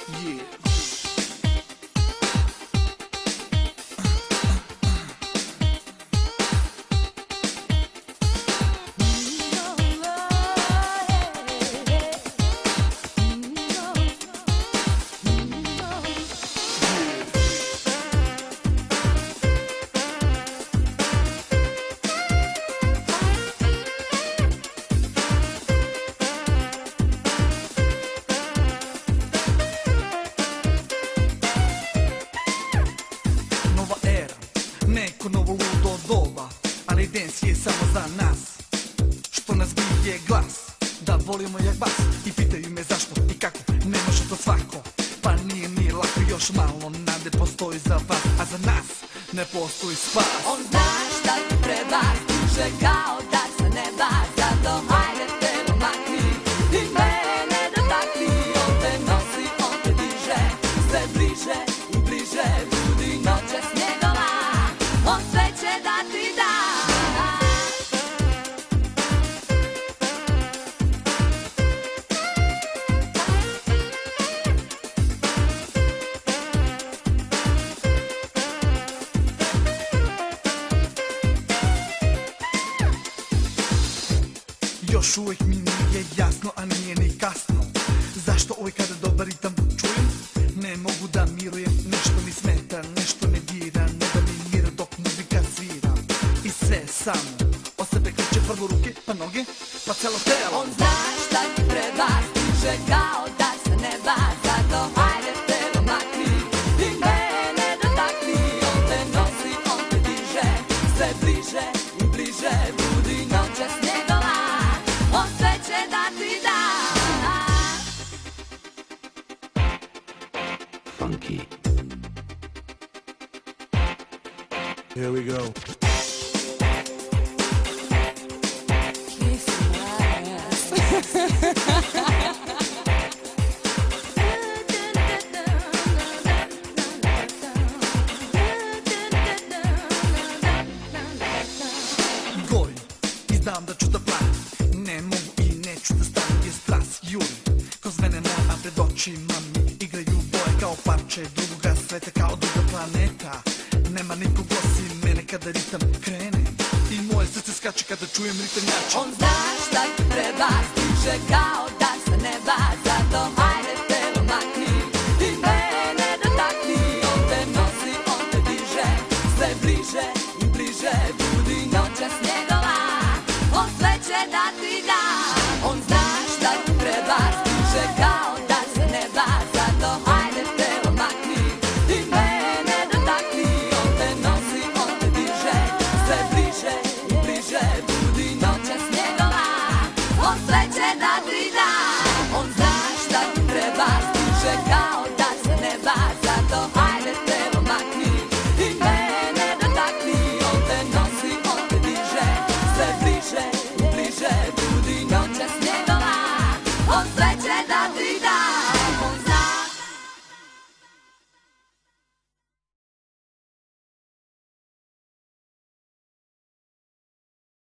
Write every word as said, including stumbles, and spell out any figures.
Yeah. Neko novo ludo doba, ali dance je samo za nas. Što nas bije glas, da volimo jak bas. I pitaju me zašto i kako, ne može to svako. Pa nije ni lako, još malo nade postoji za vas, a za nas ne postoji spas. On zna šta ti treba, stiže kao da sa neba. Zato hajde te makni i mene dotakni. On te nosi, on te diže, sve bliže i bliže. Budi noćas njegova, on sve će da ti da. Još uvijek mi nije jasno, a nije ni kasno. Zašto uvijek kada dobar ritam čujem, ne mogu da mirujem. Nešto mi smeta, nešto me dira, ne da mi mira dok muzika svira. I sve samo od sebe kreće, prvo ruke, pa noge, pa celo telo. On zna šta ti treba, stiže kao da sa neba. Zato hajde te makni i mene dotakni. On te nosi, on te diže, sve bliže i bliže. Budi noćas njegova, on sve će da ti da. Funky. Here we go. Gorim i znam da ću da planim, ne mogu i neću da stanem jer stras juri kroz mene moj, a pred očima mi igraju boje kao parče drugoga sveta, kao druga planeta. Nema nikog osim mene kada ritam krene i moje srce skače kada čujem ritam jače. On zna šta ti treba, stiže kao da sa neba. Zato